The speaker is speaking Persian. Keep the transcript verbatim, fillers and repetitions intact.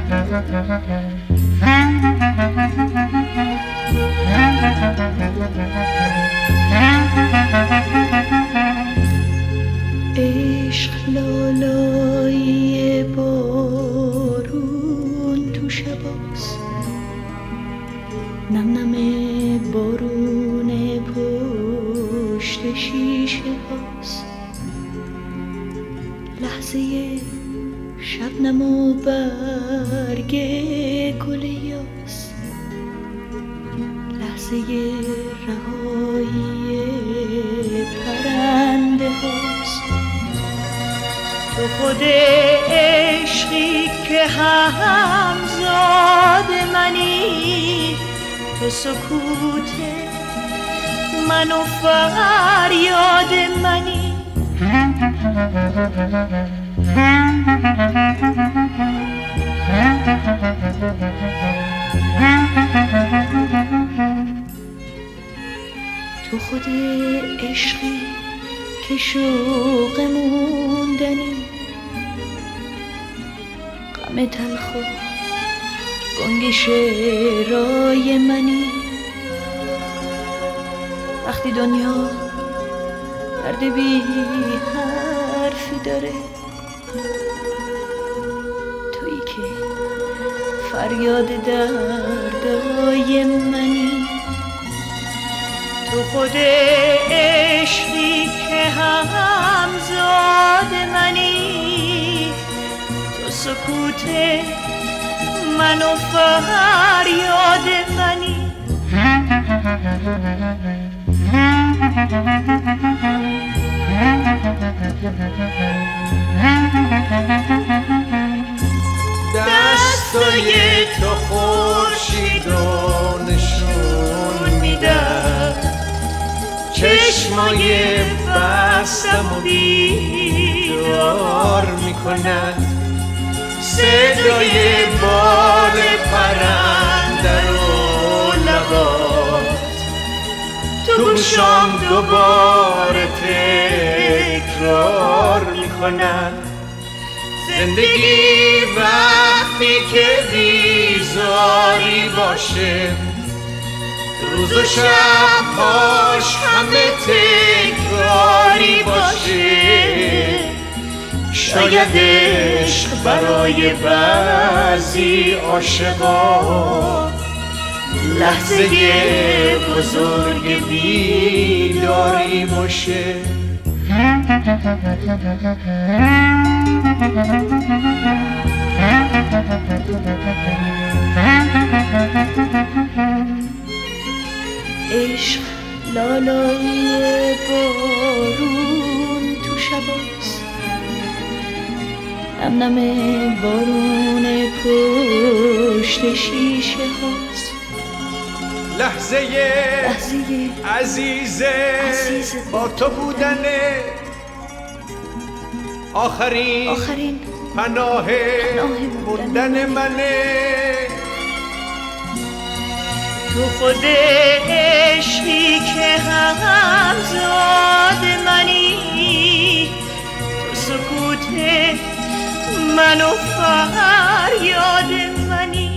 عشق لالایی بارون تو شباست، نم نم بارون پشت شیشه هاست، لحظه شبنم و برگ گل یاس، لحظه رهایی پرنده هاست. تو خود عشقی که همزاد منی، تو سکوت من و فریاد منی. تو خود عشقی که شوق موندنی، غم تلخ و گنگ شعرهای منی. وقتی دنیا درد بی حرفی داره، تویی که فریاد دردای منی. تو خود عشقی که همزاد منی، تو سکوت من و فریاد منی. دستای تو خورشید رو نشون میدن، چشمای بستم و بیدار میکنن، صدای بال پرنده رو لبات تو گوشام دوباره تکرار میکنن. زندگی وقتی که بیزاری باشه، روز و شبهاش همه تکراری باشه. شاید عشق برای بعضی عاشقا لحظه بزرگ بیداری باشه. عشق لالایی بارون تو شباست، نم نم بارون پشت شیشه هاست. لحظه عزیزه با تو بودنه، آخرین, آخرین پناه موندن منه. تو خود عشقی که همزاد منی، تو سکوت من و فریاد منی.